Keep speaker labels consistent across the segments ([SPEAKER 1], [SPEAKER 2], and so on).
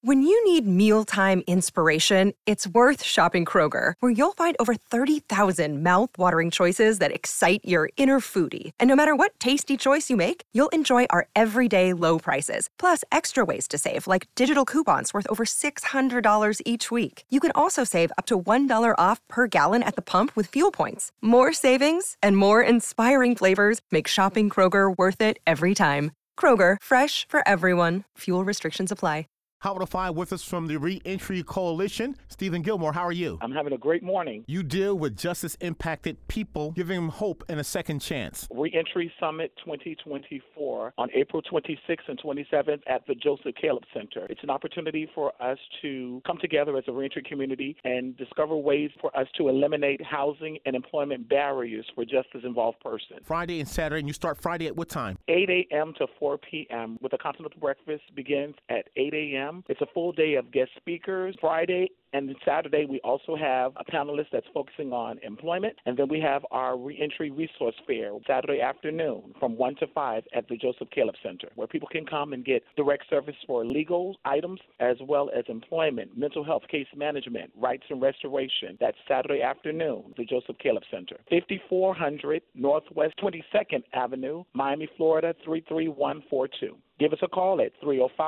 [SPEAKER 1] When you need mealtime inspiration, it's worth shopping Kroger, where you'll find over 30,000 mouth-watering choices that excite your inner foodie. And no matter what tasty choice you make, you'll enjoy our everyday low prices, plus extra ways to save, like digital coupons worth over $600 each week. You can also save up to $1 off per gallon at the pump with fuel points. More savings and more inspiring flavors make shopping Kroger worth it every time. Kroger, fresh for everyone. Fuel restrictions apply.
[SPEAKER 2] Hot 105 with us from the Reentry Coalition. Stephen Gilmore, how are you?
[SPEAKER 3] I'm having a great morning.
[SPEAKER 2] You deal with justice-impacted people, giving them hope and a second chance.
[SPEAKER 3] Reentry Summit 2024 on April 26th and 27th at the Joseph Caleb Center. It's an opportunity for us to come together as a reentry community and discover ways for us to eliminate housing and employment barriers for justice-involved persons.
[SPEAKER 2] Friday and Saturday, and you start Friday at what time?
[SPEAKER 3] 8 a.m. to 4 p.m. with a continental breakfast begins at 8 a.m. It's a full day of guest speakers. Friday and Saturday, we also have a panelist that's focusing on employment. And then we have our reentry resource fair Saturday afternoon from 1 to 5 at the Joseph Caleb Center, where people can come and get direct service for legal items as well as employment, mental health, case management, rights and restoration. That's Saturday afternoon, the Joseph Caleb Center, 5400 Northwest 22nd Avenue, Miami, Florida, 33142. Give us a call at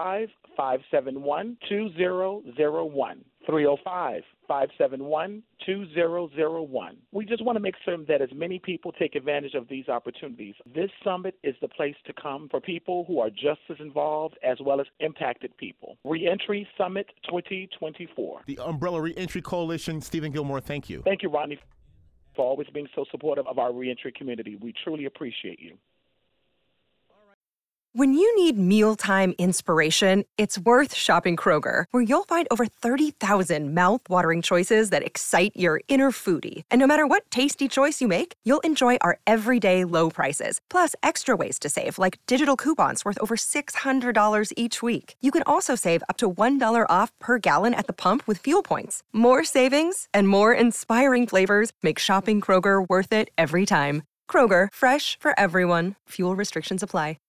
[SPEAKER 3] 305-571-2001. 305-571-2001. We just want to make certain that as many people take advantage of these opportunities. This summit is the place to come for people who are just as involved as well as impacted people. Reentry Summit 2024.
[SPEAKER 2] The Umbrella Reentry Coalition. Stephen Gilmore, thank you.
[SPEAKER 3] Thank you, Rodney, for always being so supportive of our reentry community. We truly appreciate you.
[SPEAKER 1] When you need mealtime inspiration, it's worth shopping Kroger, where you'll find over 30,000 mouth-watering choices that excite your inner foodie. And no matter what tasty choice you make, you'll enjoy our everyday low prices, plus extra ways to save, like digital coupons worth over $600 each week. You can also save up to $1 off per gallon at the pump with fuel points. More savings and more inspiring flavors make shopping Kroger worth it every time. Kroger, fresh for everyone. Fuel restrictions apply.